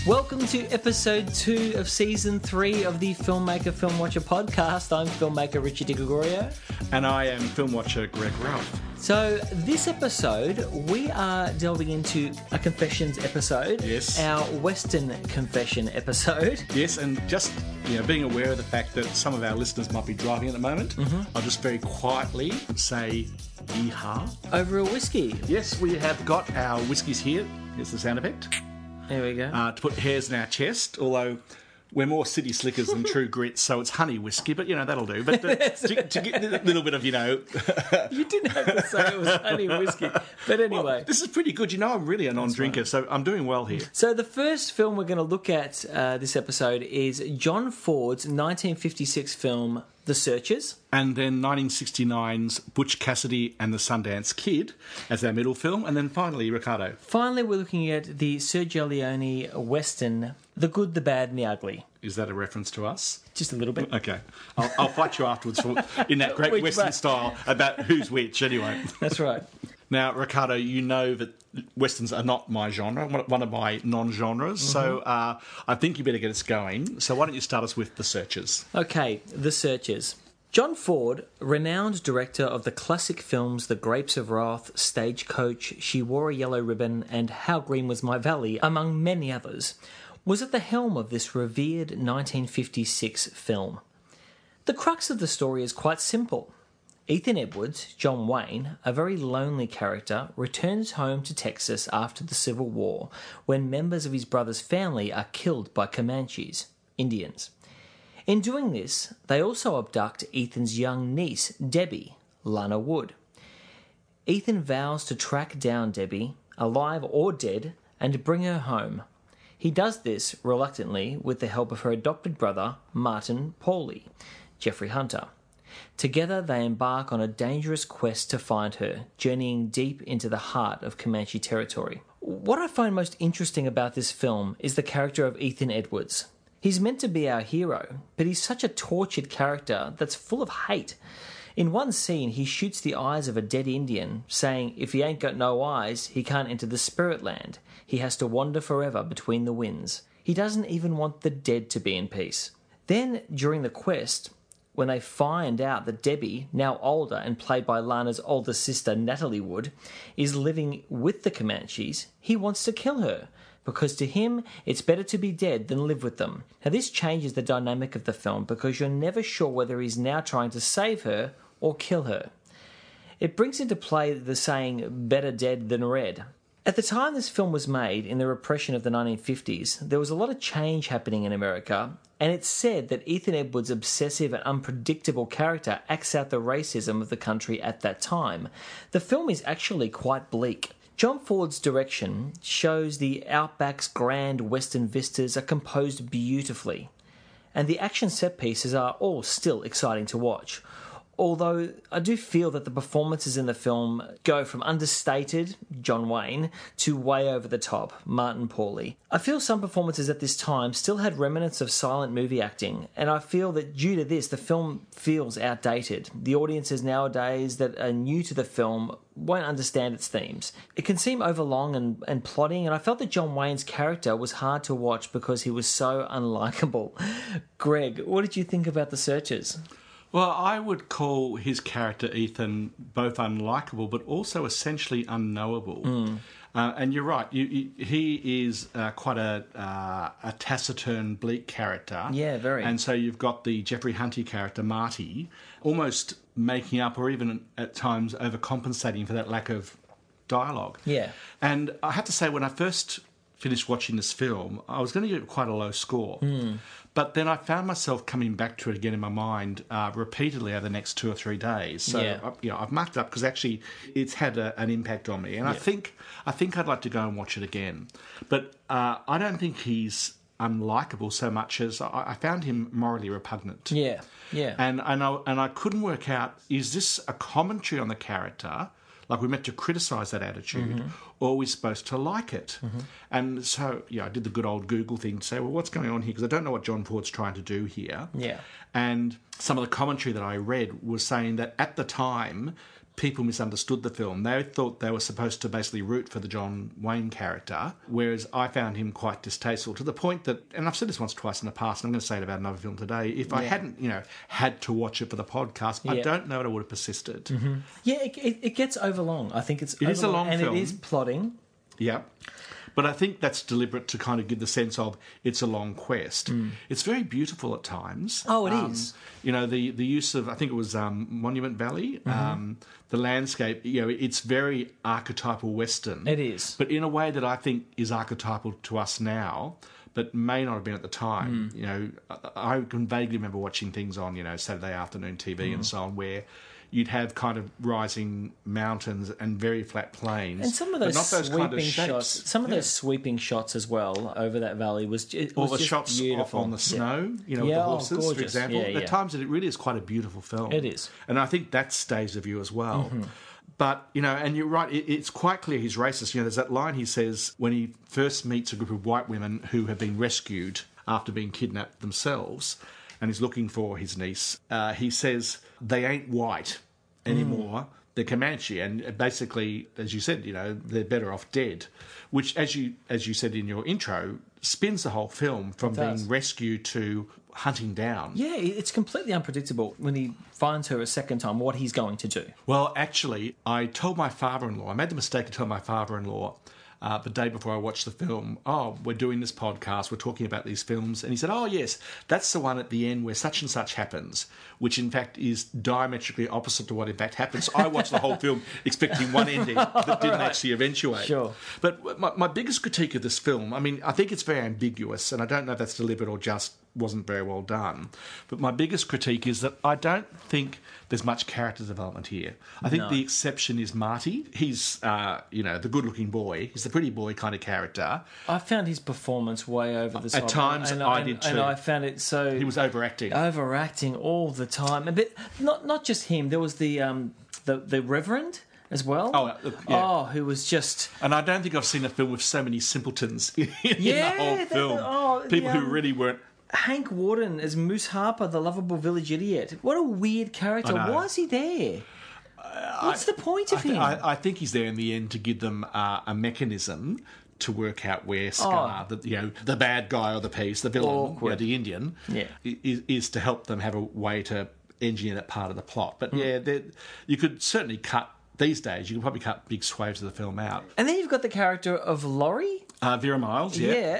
Welcome to episode 2 of season 3 of the Filmmaker Film Watcher podcast. I'm filmmaker Richard Di Gregorio. And I am film watcher Greg Ralph. So this episode, we are delving into a confessions episode. Yes. Our Western confession episode. Yes, and just being aware of the fact that some of our listeners might be driving at the moment, I'll just very quietly say yeehaw. Over a whiskey. Yes, we have got our whiskies here. Here's the sound effect. There we go. To put hairs in our chest, although we're more city slickers than true grits, so it's honey whiskey, but that'll do. But to get a little bit of You didn't have to say it was honey whiskey. But anyway. Well, this is pretty good. I'm really a non-drinker, so I'm doing well here. So the first film we're going to look at this episode is John Ford's 1956 film, The Searchers. And then 1969's Butch Cassidy and the Sundance Kid as our middle film. And then finally, Ricardo. Finally, we're looking at the Sergio Leone Western, The Good, the Bad and the Ugly. Is that a reference to us? Just a little bit. Okay. I'll fight you afterwards in that great Which Western way? style about who's which anyway. That's right. Now, Ricardo, you know that Westerns are not my genre, one of my non-genres, so I think you better get us going. So why don't you start us with The Searchers? Okay, The Searchers. John Ford, renowned director of the classic films The Grapes of Wrath, Stagecoach, She Wore a Yellow Ribbon, and How Green Was My Valley, among many others, was at the helm of this revered 1956 film. The crux of the story is quite simple. Ethan Edwards, John Wayne, a very lonely character, returns home to Texas after the Civil War when members of his brother's family are killed by Comanches, Indians. In doing this, they also abduct Ethan's young niece, Debbie, Lana Wood. Ethan vows to track down Debbie, alive or dead, and bring her home. He does this, reluctantly, with the help of her adopted brother, Martin Pauly, Jeffrey Hunter. Together, they embark on a dangerous quest to find her, journeying deep into the heart of Comanche territory. What I find most interesting about this film is the character of Ethan Edwards. He's meant to be our hero, but he's such a tortured character that's full of hate. In one scene, he shoots the eyes of a dead Indian, saying if he ain't got no eyes, he can't enter the spirit land. He has to wander forever between the winds. He doesn't even want the dead to be in peace. Then, during the quest, when they find out that Debbie, now older and played by Lana's older sister Natalie Wood, is living with the Comanches, he wants to kill her, because to him it's better to be dead than live with them. Now this changes the dynamic of the film because you're never sure whether he's now trying to save her or kill her. It brings into play the saying, better dead than red. At the time this film was made, in the repression of the 1950s, there was a lot of change happening in America, and it's said that Ethan Edwards' obsessive and unpredictable character acts out the racism of the country at that time. The film is actually quite bleak. John Ford's direction shows the outback's grand western vistas are composed beautifully, and the action set pieces are all still exciting to watch. Although I do feel that the performances in the film go from understated, John Wayne, to way over the top, Martin Pauly. I feel some performances at this time still had remnants of silent movie acting, and I feel that due to this, the film feels outdated. The audiences nowadays that are new to the film won't understand its themes. It can seem overlong and plotting, and I felt that John Wayne's character was hard to watch because he was so unlikable. Greg, what did you think about The Searchers? Well, I would call his character, Ethan, both unlikable but also essentially unknowable. And you're right, he is quite a taciturn, bleak character. Yeah, very. And so you've got the Jeffrey Hunter character, Marty, almost making up or even at times overcompensating for that lack of dialogue. Yeah. And I have to say, when I first finished watching this film, I was going to give it quite a low score. But then I found myself coming back to it again in my mind repeatedly over the next 2 or 3 days. So I've marked it up because actually it's had an impact on me, and I think I'd like to go and watch it again. But I don't think he's unlikable so much as I found him morally repugnant. Yeah. And I couldn't work out, is this a commentary on the character? Like we're meant to criticise that attitude, or are we supposed to like it? And so, I did the good old Google thing to say, well, what's going on here? Because I don't know what John Ford's trying to do here. Yeah. And some of the commentary that I read was saying that at the time, people misunderstood the film. They thought they were supposed to basically root for the John Wayne character, whereas I found him quite distasteful, to the point that, and I've said this once or twice in the past, and I'm going to say it about another film today, if I hadn't, had to watch it for the podcast, I don't know that I would have persisted. Mm-hmm. Yeah, it gets overlong. I think it is a long and film. it is plotting. Yeah. But I think that's deliberate to kind of give the sense of it's a long quest. It's very beautiful at times. Oh, it is. The use of, I think it was Monument Valley, the landscape, it's very archetypal Western. It is. But in a way that I think is archetypal to us now, but may not have been at the time. I can vaguely remember watching things on, Saturday afternoon TV and so on, where you'd have kind of rising mountains and very flat plains. And some of those, sweeping kind of shots, those sweeping shots as well over that valley was just shots beautiful. On the snow, with the horses, for example. At times it really is quite a beautiful film. It is. And I think that stays with you as well. But, and you're right, it's quite clear he's racist. There's that line he says when he first meets a group of white women who have been rescued after being kidnapped themselves, and he's looking for his niece. He says, they ain't white anymore, they're Comanche. And basically, as you said, they're better off dead, which, as you said in your intro, spins the whole film from being rescued to hunting down. Yeah, it's completely unpredictable when he finds her a second time what he's going to do. Well, actually, I told my father-in-law, I made the mistake to tell my father-in-law the day before I watched the film, we're doing this podcast, we're talking about these films. And he said, yes, that's the one at the end where such and such happens, which in fact is diametrically opposite to what in fact happens. So I watched the whole film expecting one ending that didn't actually eventuate. Sure. But my biggest critique of this film, I think it's very ambiguous, and I don't know if that's deliberate or just wasn't very well done. But my biggest critique is that I don't think there's much character development here. I think the exception is Marty. He's, the good-looking boy. He's the pretty boy kind of character. I found his performance way over the top. At times, I did too. And I found it so... He was overacting. Overacting all the time. But not just him. There was the Reverend as well. Who was just... And I don't think I've seen a film with so many simpletons in the whole film. People who really weren't... Hank Warden as Moose Harper, the lovable village idiot. What a weird character. Why is he there? What's the point of him? I think he's there in the end to give them a mechanism to work out where Scar, the bad guy of the piece, the villain, the Indian, is to help them have a way to engineer that part of the plot. But you could certainly cut, these days, you could probably cut big swathes of the film out. And then you've got the character of Laurie. Vera Miles,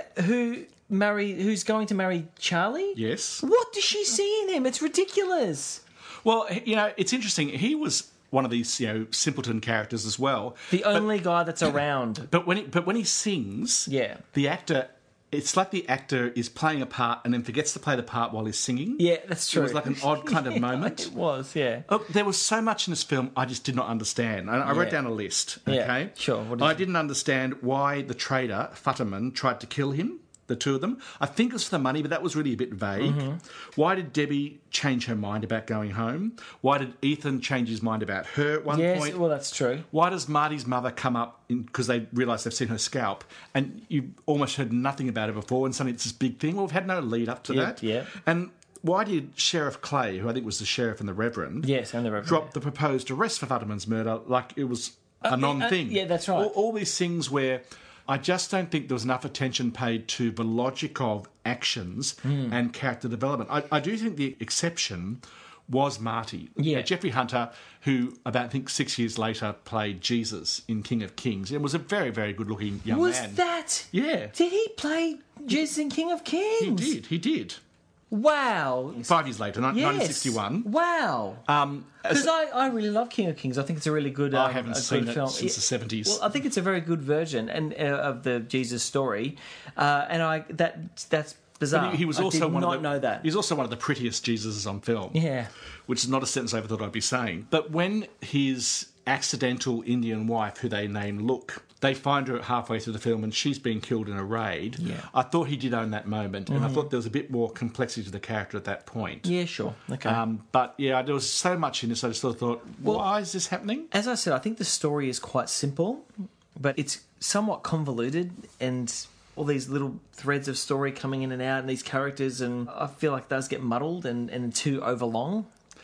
who's going to marry Charlie? Yes. What does she see in him? It's ridiculous. Well, it's interesting. He was one of these, simpleton characters as well. The only guy that's around. But when he sings, the actor, it's like the actor is playing a part and then forgets to play the part while he's singing. Yeah, that's true. It was like an odd kind of moment. It was, yeah. There was so much in this film I just did not understand. I wrote down a list, okay? Yeah, sure. I didn't understand why the trader, Futterman, tried to kill him, the two of them. I think it was for the money, but that was really a bit vague. Why did Debbie change her mind about going home? Why did Ethan change his mind about her at one point? Yes, well, that's true. Why does Marty's mother come up because they realise they've seen her scalp and you almost heard nothing about her before and suddenly it's this big thing? Well, we've had no lead up to that. Yeah. And why did Sheriff Clay, who I think was the sheriff and the Reverend, drop the proposed arrest for Futterman's murder like it was a non-thing? Yeah, that's right. All these things where I just don't think there was enough attention paid to the logic of actions and character development. I do think the exception was Marty. Yeah. Jeffrey Hunter, who about, I think, 6 years later played Jesus in King of Kings. It was a very, very good-looking young man. Was that? Yeah. Did he play Jesus in King of Kings? He did. Wow. 5 years later, 1961. Wow. Because I really love King of Kings. I think it's a really good I haven't seen it film. Since the 70s. Well, I think it's a very good version of the Jesus story. That's bizarre. But he was also know that. He's also one of the prettiest Jesuses on film. Yeah. Which is not a sentence I ever thought I'd be saying. But when his accidental Indian wife, who they name Look, they find her halfway through the film and she's being killed in a raid. Yeah. I thought he did own that moment, and I thought there was a bit more complexity to the character at that point. Yeah, sure. Okay. But yeah, there was so much in this, I just sort of thought, why is this happening? As I said, I think the story is quite simple, but it's somewhat convoluted and all these little threads of story coming in and out and these characters, and I feel like those get muddled and too overlong.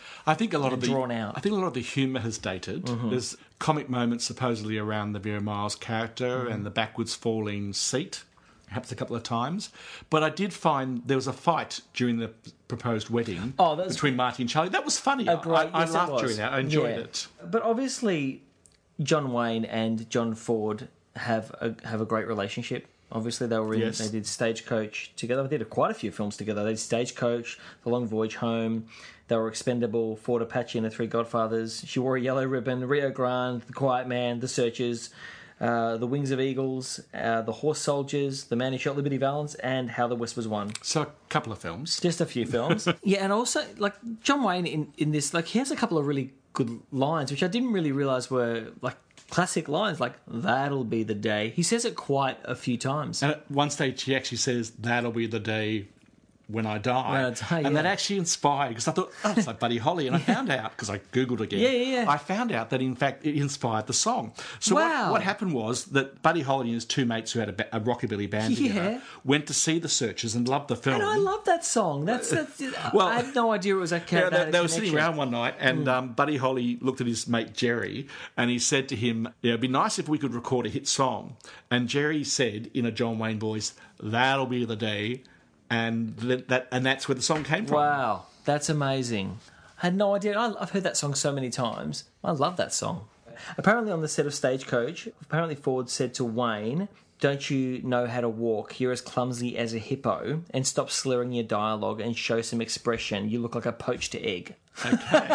I think a lot of the drawn out. I think a lot of the humour has dated. There's comic moments supposedly around the Vera Miles character and the backwards falling seat, perhaps a couple of times. But I did find there was a fight during the proposed wedding between Marty and Charlie. That was funny. I laughed during that. I enjoyed it. But obviously, John Wayne and John Ford have a great relationship. Obviously, they were in. They did Stagecoach together. They did quite a few films together. They did Stagecoach, The Long Voyage Home. They were Expendable, Ford Apache and the Three Godfathers. She Wore a Yellow Ribbon, Rio Grande, The Quiet Man, The Searchers, The Wings of Eagles, The Horse Soldiers, The Man Who Shot Liberty Valance, and How the West Was Won. So a couple of films. Just a few films. Yeah, and also, like, John Wayne in this, like, he has a couple of really good lines, which I didn't really realise were, like, classic lines, like, that'll be the day. He says it quite a few times. And at one stage, he actually says, that'll be the day when I die. And that actually inspired, because I thought, it's like Buddy Holly. And I found out, because I Googled again, I found out that, in fact, it inspired the song. So what happened was that Buddy Holly and his two mates who had a rockabilly band together went to see The Searchers and loved the film. And I love that song. That's I had no idea it was that character. They were sitting around one night, and Buddy Holly looked at his mate Jerry, and he said to him, it'd be nice if we could record a hit song. And Jerry said, in a John Wayne voice, that'll be the day. And that's where the song came from. Wow, that's amazing. I had no idea. I've heard that song so many times. I love that song. Apparently on the set of Stagecoach, Ford said to Wayne, don't you know how to walk? You're as clumsy as a hippo. And stop slurring your dialogue and show some expression. You look like a poached egg. Okay.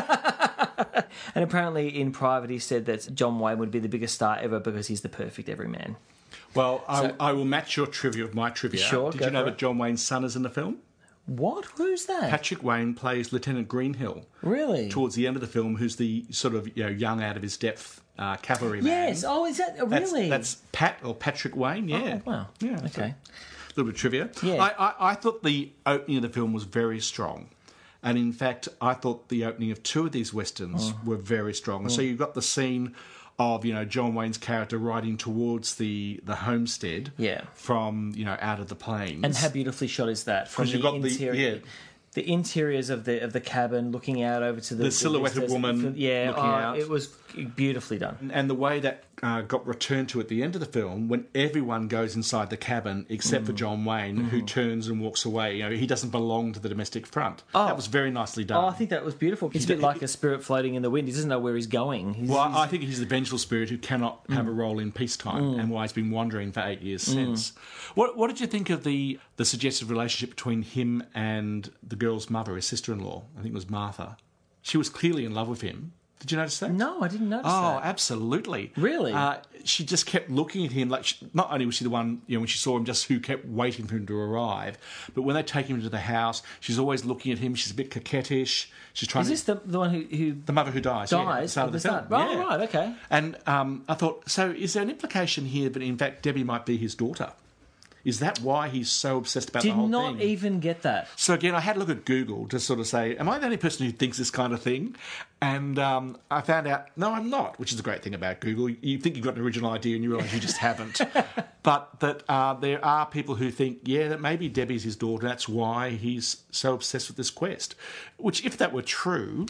And apparently in private he said that John Wayne would be the biggest star ever because he's the perfect everyman. Well, I will match your trivia with my trivia. Sure, Did you know that John Wayne's son is in the film? What? Who's that? Patrick Wayne plays Lieutenant Greenhill. Really? Towards the end of the film, who's the sort of young, out of his depth cavalryman. Yes. Oh, is that really? That's Patrick Wayne. Yeah. Oh, wow. Yeah. Okay. A little bit of trivia. Yeah. I thought the opening of the film was very strong. And in fact, I thought the opening of two of these westerns were very strong. So you've got the scene of John Wayne's character riding towards the homestead from out of the plains. And how beautifully shot is that from the interior? The interiors of the cabin, looking out over to the silhouetted woman looking out. It was beautifully done. And the way that got returned to at the end of the film, when everyone goes inside the cabin except for John Wayne, who turns and walks away. He doesn't belong to the domestic front. That was very nicely done. Oh, I think that was beautiful. It's a bit like a spirit floating in the wind. He doesn't know where he's going. I think he's the vengeful spirit who cannot have a role in peacetime, and why he's been wandering for 8 years since. What did you think of the suggested relationship between him and the girl's mother, his sister-in-law? I think it was Martha. She was clearly in love with him. Did you notice that? No, I didn't notice that. Oh, absolutely. Really? She just kept looking at him like... not only was she the one, when she saw him, just who kept waiting for him to arrive, but when they take him to the house, she's always looking at him. She's a bit coquettish. She's trying. Is this the one who... The mother who dies. Dies? Yeah, at the start of the film. Oh, right, okay. And I thought, so is there an implication here that, in fact, Debbie might be his daughter? Is that why he's so obsessed about the whole thing? Did not even get that. So again, I had a look at Google to sort of say, am I the only person who thinks this kind of thing? And I found out, no, I'm not, which is the great thing about Google. You think you've got an original idea and you realise you just haven't. But that there are people who think, that maybe Debbie's his daughter. That's why he's so obsessed with this quest. Which, if that were true,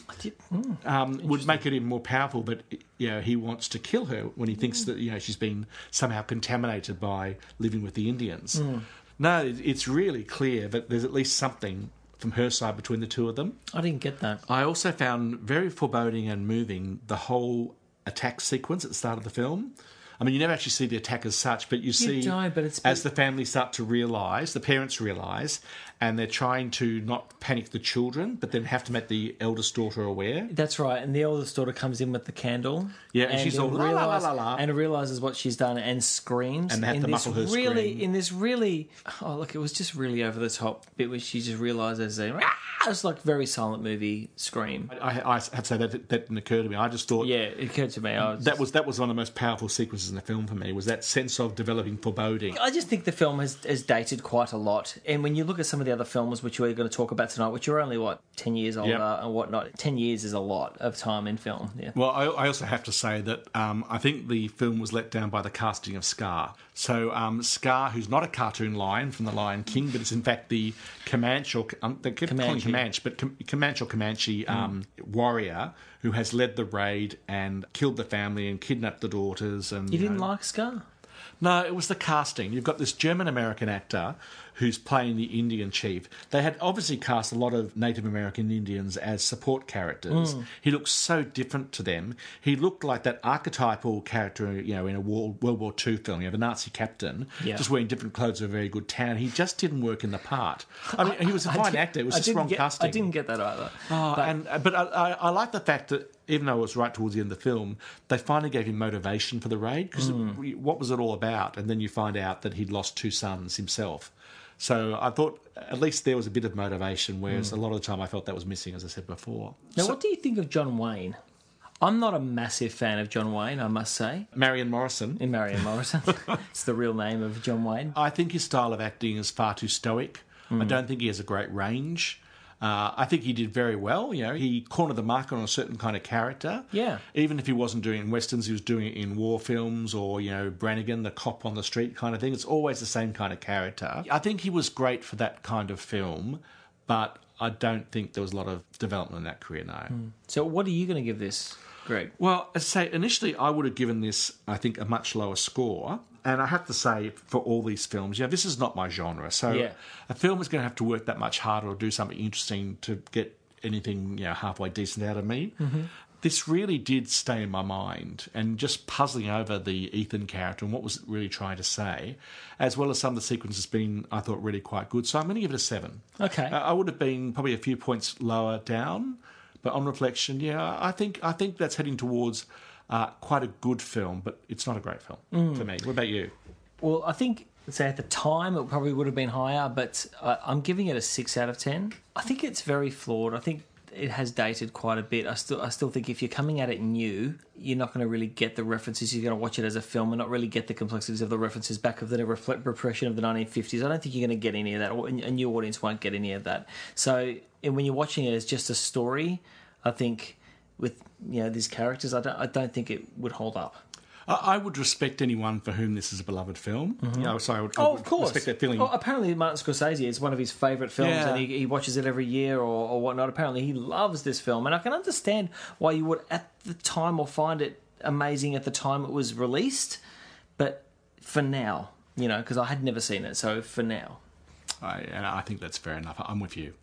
would make it even more powerful. But he wants to kill her when he thinks that she's been somehow contaminated by living with the Indians. No, it's really clear that there's at least something from her side between the two of them. I didn't get that. I also found very foreboding and moving the whole attack sequence at the start of the film. I mean, you never actually see the attack as such, but you see as the family start to realise, the parents realise, and they're trying to not panic the children, but then have to make the eldest daughter aware. That's right, and the eldest daughter comes in with the candle. Yeah, and she's all la la la la la. And realises what she's done and screams. And they have to muffle her scream. In this really... Oh, look, it was just really over the top bit where she just realises it's like very silent movie scream. I have to say that didn't occur to me. I just thought... Yeah, it occurred to me. That was one of the most powerful sequences in the film for me, was that sense of developing foreboding. I just think the film has dated quite a lot. And when you look at some of the other films which we're going to talk about tonight, which are only, 10 years older and whatnot, 10 years is a lot of time in film. Yeah. Well, I also have to say that I think the film was let down by the casting of Scar. So Scar, who's not a cartoon lion from The Lion King, but is in fact the Comanche, or they kept calling Comanche, but Comanche warrior who has led the raid and killed the family and kidnapped the daughters. And you didn't like Scar? No, it was the casting. You've got this German-American actor who's playing the Indian chief. They had obviously cast a lot of Native American Indians as support characters. He looked so different to them. He looked like that archetypal character, in a World War II film, the Nazi captain, just wearing different clothes of a very good tan. He just didn't work in the part. I mean, he was a fine actor. It was just wrong casting. I didn't get that either. But I like the fact that even though it was right towards the end of the film, they finally gave him motivation for the raid, because what was it all about? And then you find out that he'd lost 2 sons himself. So I thought at least there was a bit of motivation, whereas a lot of the time I felt that was missing, as I said before. Now, what do you think of John Wayne? I'm not a massive fan of John Wayne, I must say. Marion Morrison. It's the real name of John Wayne. I think his style of acting is far too stoic. I don't think he has a great range. I think he did very well. He cornered the market on a certain kind of character. Yeah. Even if he wasn't doing it in westerns, he was doing it in war films or, Brannigan, the cop on the street kind of thing. It's always the same kind of character. I think he was great for that kind of film, but I don't think there was a lot of development in that career, no. So what are you going to give this, Greg? Well, as I say, initially I would have given this, I think, a much lower score. And I have to say, for all these films, this is not my genre. So a film is going to have to work that much harder or do something interesting to get anything, halfway decent out of me. This really did stay in my mind, and just puzzling over the Ethan character and what was it really trying to say, as well as some of the sequences being, I thought, really quite good. So I'm going to give it a 7. Okay. I would have been probably a few points lower down, but on reflection, I think that's heading towards quite a good film, but it's not a great film for me. What about you? Well, I think, say at the time, it probably would have been higher, but I'm giving it a 6 out of 10. I think it's very flawed. I think it has dated quite a bit. I still think if you're coming at it new, you're not going to really get the references. You're going to watch it as a film and not really get the complexities of the references back of the repression of the 1950s. I don't think you're going to get any of that, or a new audience won't get any of that. So when you're watching it as just a story, I think with these characters, I don't think it would hold up. I would respect anyone for whom this is a beloved film. So I would of course. respect that feeling. Oh, apparently Martin Scorsese is one of his favourite films, and he watches it every year or whatnot. Apparently he loves this film, and I can understand why you would at the time or find it amazing at the time it was released. But for now, because I had never seen it, so for now. I think that's fair enough. I'm with you.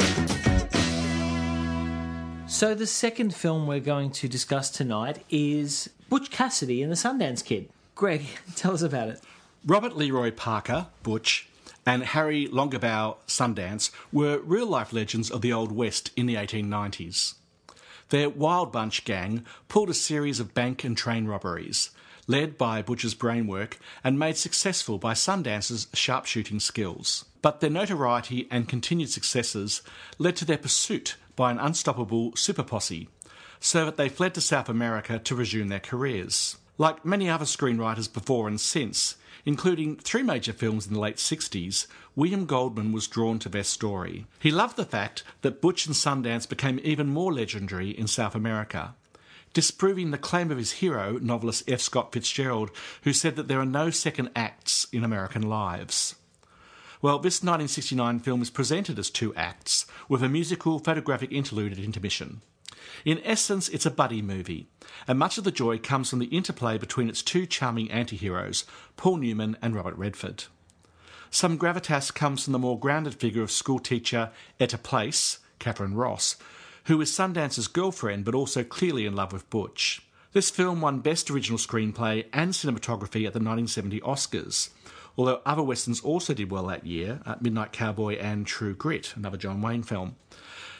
So the second film we're going to discuss tonight is Butch Cassidy and the Sundance Kid. Greg, tell us about it. Robert Leroy Parker, Butch, and Harry Longabaugh, Sundance, were real-life legends of the Old West in the 1890s. Their Wild Bunch gang pulled a series of bank and train robberies, led by Butch's brainwork and made successful by Sundance's sharpshooting skills. But their notoriety and continued successes led to their pursuit by an unstoppable super posse, so that they fled to South America to resume their careers. Like many other screenwriters before and since, including 3 major films in the late 60s, William Goldman was drawn to their story. He loved the fact that Butch and Sundance became even more legendary in South America, disproving the claim of his hero, novelist F. Scott Fitzgerald, who said that there are no second acts in American lives. Well, this 1969 film is presented as 2 acts, with a musical photographic interlude at intermission. In essence, it's a buddy movie, and much of the joy comes from the interplay between its 2 charming anti-heroes, Paul Newman and Robert Redford. Some gravitas comes from the more grounded figure of schoolteacher Etta Place, Catherine Ross, who is Sundance's girlfriend but also clearly in love with Butch. This film won Best Original Screenplay and Cinematography at the 1970 Oscars, although other westerns also did well that year, Midnight Cowboy and True Grit, another John Wayne film.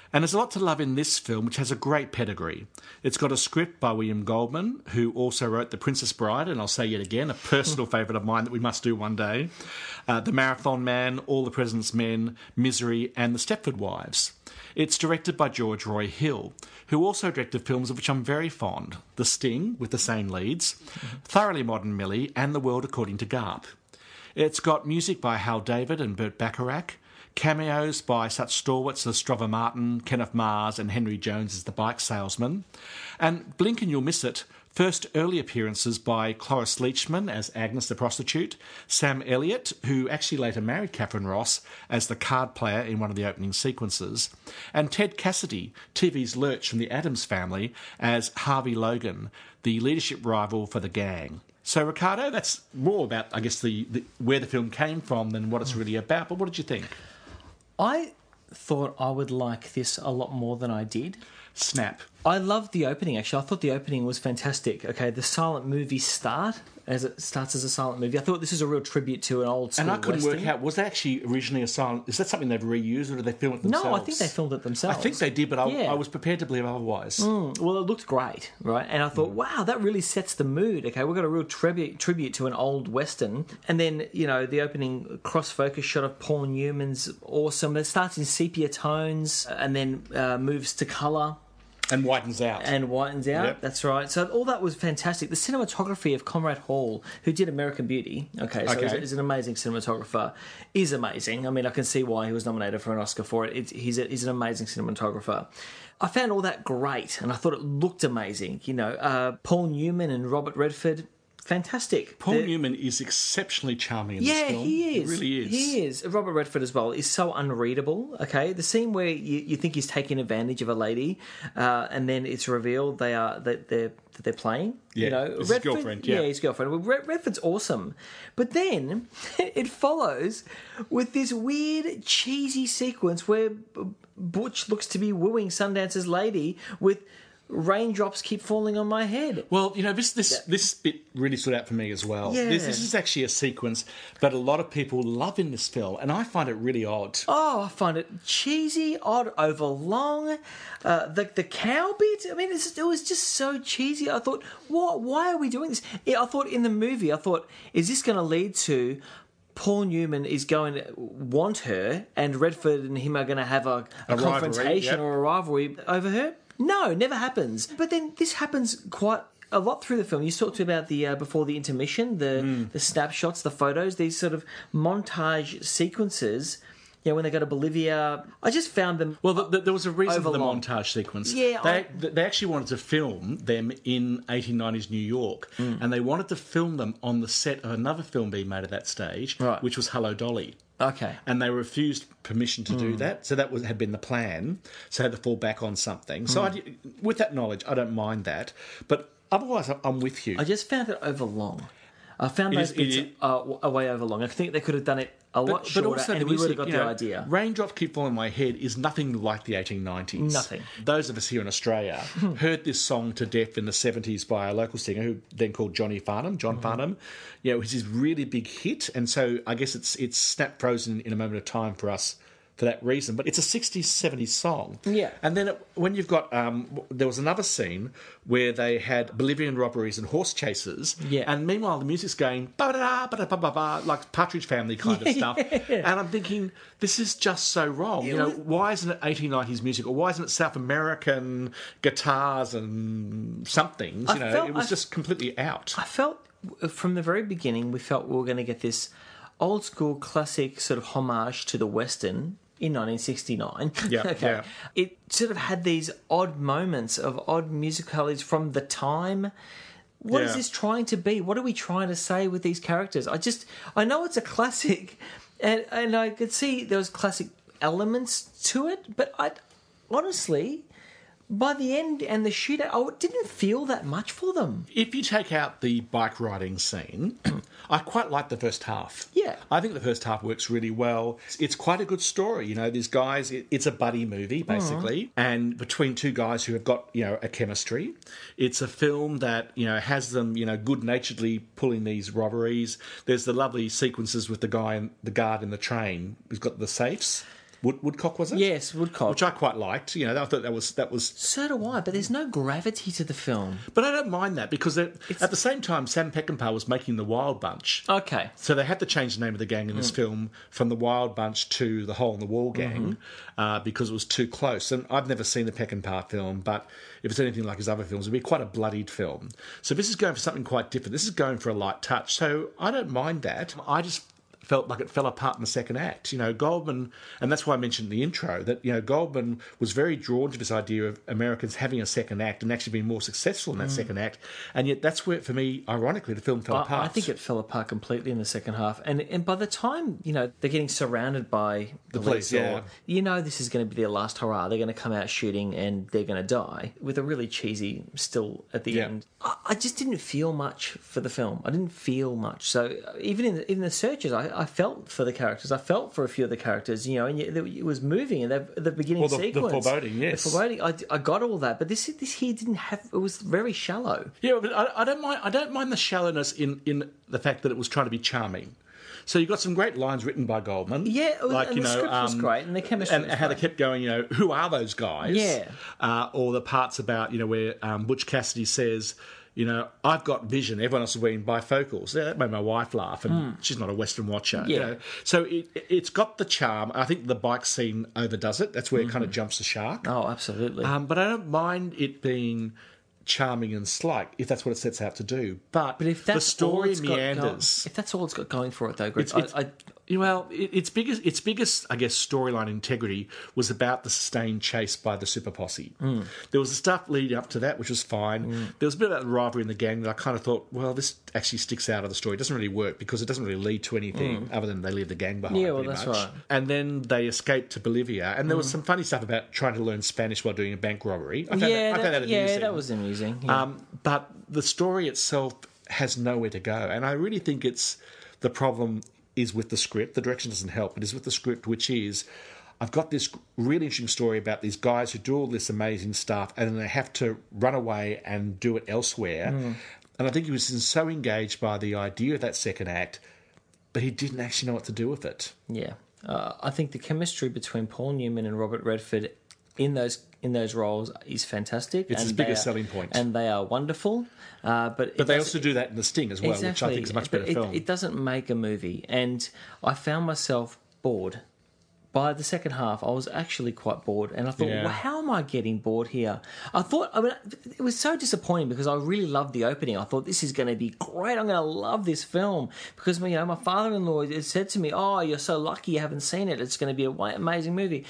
And there's a lot to love in this film, which has a great pedigree. It's got a script by William Goldman, who also wrote The Princess Bride, and I'll say yet again, a personal favourite of mine that we must do one day, The Marathon Man, All the President's Men, Misery, and The Stepford Wives. It's directed by George Roy Hill, who also directed films of which I'm very fond. The Sting, with the same leads, Thoroughly Modern Millie, and The World According to Garp. It's got music by Hal David and Burt Bacharach, cameos by such stalwarts as Strother Martin, Kenneth Mars and Henry Jones as the bike salesman. And blink and you'll miss it, first early appearances by Cloris Leachman as Agnes the prostitute, Sam Elliott, who actually later married Catherine Ross, as the card player in one of the opening sequences, and Ted Cassidy, TV's Lurch from the Addams Family, as Harvey Logan, the leadership rival for the gang. So, Ricardo, that's more about, I guess, the where the film came from than what it's really about. But what did you think? I thought I would like this a lot more than I did. Snap. I loved the opening, actually. I thought the opening was fantastic. Okay, the silent movie as it starts as a silent movie. I thought this was a real tribute to an old school And I couldn't Western. work out, was that actually originally a silent... Is that something they've reused or did they film it themselves? No, I think they filmed it themselves. I think they did, but Yeah. I was prepared to believe otherwise. Well, it looked great, right? And I thought, wow, that really sets the mood. Okay, we've got a real tribute to an old Western. And then, the opening cross-focus shot of Paul Newman's awesome. It starts in sepia tones and then moves to colour. And whitens out. Yep. That's right. So all that was fantastic. The cinematography of Conrad Hall, who did American Beauty, he's an amazing cinematographer, is amazing. I mean, I can see why he was nominated for an Oscar for it. He's an amazing cinematographer. I found all that great, and I thought it looked amazing. Paul Newman and Robert Redford, fantastic. Paul Newman is exceptionally charming in this film. Yeah, he is. He really is. He is. Robert Redford as well is so unreadable, okay? The scene where you think he's taking advantage of a lady and then it's revealed that they're playing. Yeah, it's his girlfriend. Yeah, his girlfriend. Well, Redford's awesome. But then it follows with this weird, cheesy sequence where Butch looks to be wooing Sundance's lady with... raindrops keep falling on my head. Well, this bit really stood out for me as well. Yeah. This is actually a sequence that a lot of people love in this film, and I find it really odd. Oh, I find it cheesy, odd, overlong. The cow bit, I mean, it was just so cheesy. I thought, why are we doing this? I thought in the movie, is this going to lead to... Paul Newman is going to want her, and Redford and him are going to have a confrontation or a rivalry over her? No, never happens. But then this happens quite a lot through the film. You talked about the before the intermission, the snapshots, the photos, these sort of montage sequences. When they go to Bolivia, I just found them. Well, there was a reason overlong. for the montage sequence. Yeah, they actually wanted to film them in 1890s New York, and they wanted to film them on the set of another film being made at that stage, right, which was Hello, Dolly. Okay. And they refused permission to do that. So that had been the plan. So they had to fall back on something. So with that knowledge, I don't mind that. But otherwise, I'm with you. I just found it overlong. I found those bits are way overlong. I think they could have done it a lot shorter, also and we would have got the idea. Raindrops Keep Falling on My Head is nothing like the 1890s. Nothing. Those of us here in Australia heard this song to death in the 70s by a local singer who then called John Farnham. It was his really big hit, and so I guess it's snap frozen in a moment of time for us for that reason. But it's a 60s, 70s song. Yeah. And then when you've got... there was another scene where they had Bolivian robberies and horse chases. Yeah. And meanwhile, the music's going... ba-da-da, like Partridge Family kind of stuff. And I'm thinking, this is just so wrong. Why isn't it 1890s music? Or why isn't it South American guitars and somethings? It was just completely out. I felt... From the very beginning, we felt we were going to get this old school classic sort of homage to the Western in 1969. Yeah, okay. yeah. It sort of had these odd moments of odd musicalities from the time. What is this trying to be? What are we trying to say with these characters? I know it's a classic, and I could see there was classic elements to it, but honestly, by the end and the shootout, I didn't feel that much for them. If you take out the bike riding scene, I quite like the first half. Yeah. I think the first half works really well. It's quite a good story. These guys, it's a buddy movie, basically, and between two guys who have got, a chemistry. It's a film that, has them, good-naturedly pulling these robberies. There's the lovely sequences with the guard in the train who's got the safes. Woodcock, was it? Yes, Woodcock. Which I quite liked. You know, I thought that was. So do I, but there's no gravity to the film. But I don't mind that because at the same time, Sam Peckinpah was making the Wild Bunch. Okay. So they had to change the name of the gang in this film from the Wild Bunch to the Hole in the Wall gang because it was too close. And I've never seen the Peckinpah film, but if it's anything like his other films, it'd be quite a bloodied film. So this is going for something quite different. This is going for a light touch. So I don't mind that. I just felt like it fell apart in the second act. You know, Goldman, and that's why I mentioned in the intro that, you know, Goldman was very drawn to this idea of Americans having a second act and actually being more successful in that second act. And yet that's where, for me, ironically, the film fell apart. I think it fell apart completely in the second half. And by the time, you know, they're getting surrounded by the police, you know this is going to be their last hurrah. They're going to come out shooting and they're going to die with a really cheesy still at the end. I just didn't feel much for the film. I didn't feel much. So even in the searches, I felt for the characters. I felt for a few of the characters, you know, and it was moving. And the beginning sequence, the foreboding, yes, the foreboding. I got all that, but this here didn't have. It was very shallow. Yeah, but I don't mind. I don't mind the shallowness in the fact that it was trying to be charming. So you got some great lines written by Goldman. Yeah, like, and the script was great, and the chemistry and how they kept going. You know, who are those guys? Yeah, or the parts about, you know, where Butch Cassidy says, you know, I've got vision. Everyone else is wearing bifocals. That made my wife laugh, and she's not a Western watcher. Yeah. You know? So it's got the charm. I think the bike scene overdoes it. That's where it kind of jumps the shark. Oh, absolutely. But I don't mind it being charming and slight if that's what it sets out to do. But if that's the story all meanders. If that's all it's got going for it, though, Greg, its biggest, I guess, storyline integrity was about the sustained chase by the super posse. There was the stuff leading up to that, which was fine. There was a bit about the rivalry in the gang that I kind of thought, well, this actually sticks out of the story. It doesn't really work because it doesn't really lead to anything other than they leave the gang behind. Yeah, well, that's much. right. And then they escaped to Bolivia, and there was some funny stuff about trying to learn Spanish while doing a bank robbery. I found that amusing. Yeah, that was amusing. Yeah. But the story itself has nowhere to go, and I really think the problem is with the script. The direction doesn't help. It is with the script, which is, I've got this really interesting story about these guys who do all this amazing stuff and then they have to run away and do it elsewhere. And I think he was so engaged by the idea of that second act, but he didn't actually know what to do with it. Yeah. I think the chemistry between Paul Newman and Robert Redford in those roles is fantastic. It's his biggest selling point. And they are wonderful. But they also do that in The Sting as well, exactly, which I think is a much better film. It doesn't make a movie. And I found myself bored. By the second half, I was actually quite bored. And I thought, well, how am I getting bored here? It was so disappointing because I really loved the opening. I thought, this is going to be great. I'm going to love this film. Because, you know, my father-in-law said to me, oh, you're so lucky you haven't seen it. It's going to be an amazing movie.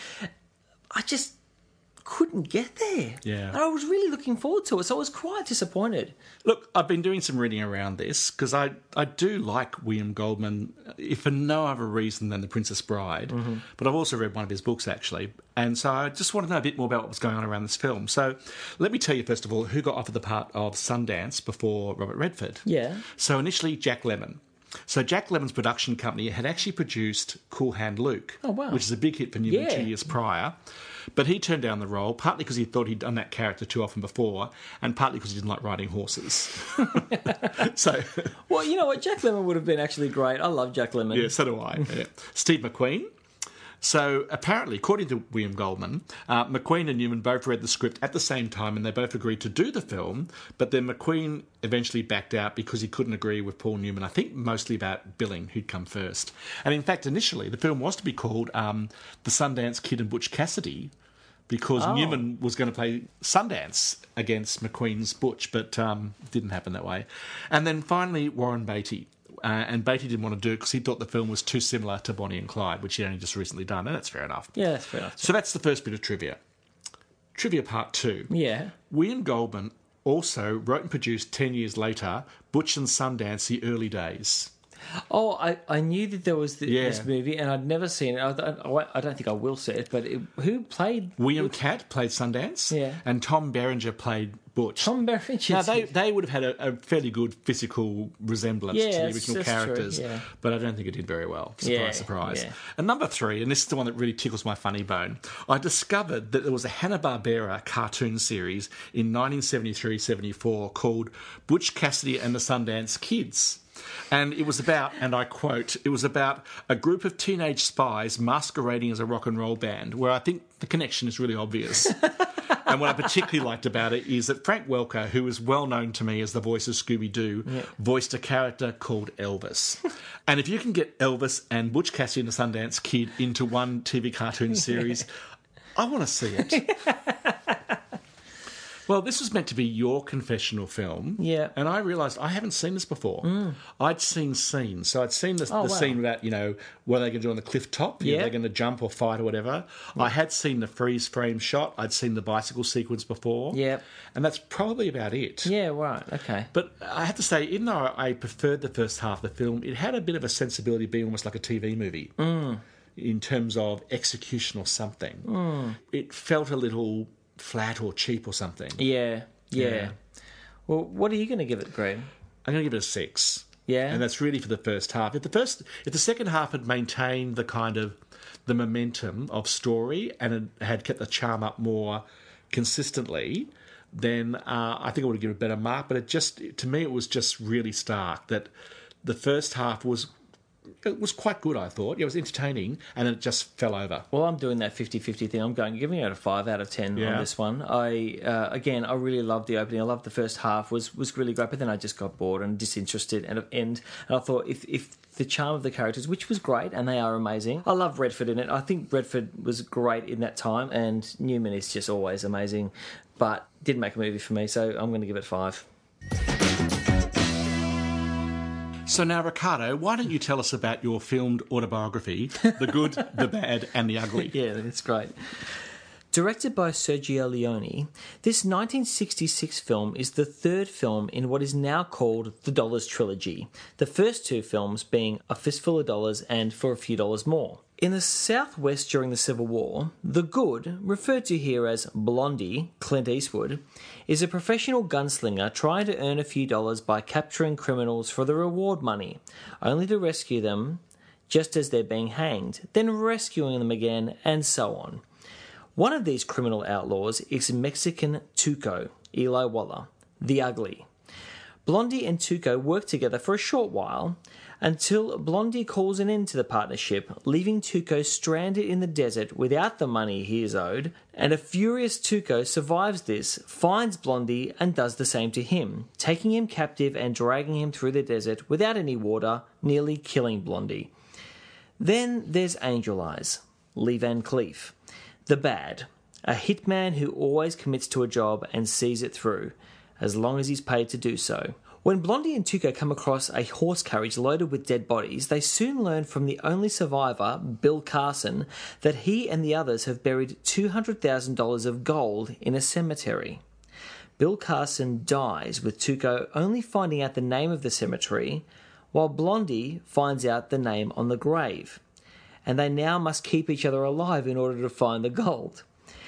I just couldn't get there. Yeah. And I was really looking forward to it, so I was quite disappointed. Look, I've been doing some reading around this because I do like William Goldman, if for no other reason than The Princess Bride, but I've also read one of his books, actually, and so I just want to know a bit more about what was going on around this film. So let me tell you, first of all, who got offered the part of Sundance before Robert Redford. Yeah. So initially, Jack Lemmon. So Jack Lemmon's production company had actually produced Cool Hand Luke, which is a big hit for Newman 2 years prior. But he turned down the role, partly because he thought he'd done that character too often before, and partly because he didn't like riding horses. Well, you know what? Jack Lemmon would have been actually great. I love Jack Lemmon. Yeah, so do I. Yeah. Steve McQueen. So apparently, according to William Goldman, McQueen and Newman both read the script at the same time and they both agreed to do the film, but then McQueen eventually backed out because he couldn't agree with Paul Newman, I think mostly about billing, who'd come first. And in fact, initially, the film was to be called The Sundance Kid and Butch Cassidy, because Newman was going to play Sundance against McQueen's Butch, but it didn't happen that way. And then finally, Warren Beatty. And Beatty didn't want to do it because he thought the film was too similar to Bonnie and Clyde, which he'd only just recently done, and that's fair enough. Yeah, that's fair enough. So that's the first bit of trivia. Trivia part 2. Yeah. William Goldman also wrote and produced 10 years later Butch and Sundance, The Early Days. Oh, I knew that there was this movie, and I'd never seen it. I don't think I will see it, but who played... William Catt played Sundance, and Tom Berenger played Butch. Tom Berenger. Now, they would have had a fairly good physical resemblance to the original characters, but I don't think it did very well. Surprise. Yeah. And number 3, and this is the one that really tickles my funny bone, I discovered that there was a Hanna-Barbera cartoon series in 1973-74 called Butch Cassidy and the Sundance Kids. And it was about, and I quote, it was about a group of teenage spies masquerading as a rock and roll band, where I think the connection is really obvious. And what I particularly liked about it is that Frank Welker, who is well known to me as the voice of Scooby-Doo, voiced a character called Elvis. And if you can get Elvis and Butch Cassidy and the Sundance Kid into one TV cartoon series, I want to see it. Well, this was meant to be your confessional film. Yeah. And I realised I haven't seen this before. I'd seen scenes. So I'd seen the scene about, what are they going to do on the cliff top? Yeah. Are they going to jump or fight or whatever? Yeah. I had seen the freeze frame shot. I'd seen the bicycle sequence before. Yeah. And that's probably about it. Yeah, right. Okay. But I have to say, even though I preferred the first half of the film, it had a bit of a sensibility of being almost like a TV movie. In terms of execution or something. It felt a little flat or cheap or something. Yeah. Well, what are you going to give it, Greg? I'm going to give it a 6. Yeah? And that's really for the first half. If the second half had maintained the kind of the momentum of story and it had kept the charm up more consistently, then I think I would have given it a better mark. But to me, it was just really stark that the first half was quite good, I thought. It was entertaining, and then it just fell over. Well, I'm doing that 50-50 thing. I'm giving it a 5 out of 10 on this one. I really loved the opening. I loved the first half, was really great, but then I just got bored and disinterested and I thought if the charm of the characters, which was great, and they are amazing. I love Redford in it. I think Redford was great in that time, and Newman is just always amazing, but didn't make a movie for me, so I'm going to give it 5. So now, Ricardo, why don't you tell us about your filmed autobiography, The Good, the Bad and the Ugly? Yeah, that's great. Directed by Sergio Leone, this 1966 film is the third film in what is now called the Dollars Trilogy, the first two films being A Fistful of Dollars and For a Few Dollars More. In the Southwest during the Civil War, the Good, referred to here as Blondie, Clint Eastwood, is a professional gunslinger trying to earn a few dollars by capturing criminals for the reward money, only to rescue them just as they're being hanged, then rescuing them again, and so on. One of these criminal outlaws is Mexican Tuco, Eli Waller, the Ugly. Blondie and Tuco work together for a short while, until Blondie calls an end to the partnership, leaving Tuco stranded in the desert without the money he is owed, and a furious Tuco survives this, finds Blondie and does the same to him, taking him captive and dragging him through the desert without any water, nearly killing Blondie. Then there's Angel Eyes, Lee Van Cleef, the bad, a hitman who always commits to a job and sees it through, as long as he's paid to do so. When Blondie and Tuco come across a horse carriage loaded with dead bodies, they soon learn from the only survivor, Bill Carson, that he and the others have buried $200,000 of gold in a cemetery. Bill Carson dies, with Tuco only finding out the name of the cemetery, while Blondie finds out the name on the grave. And they now must keep each other alive in order to find the gold.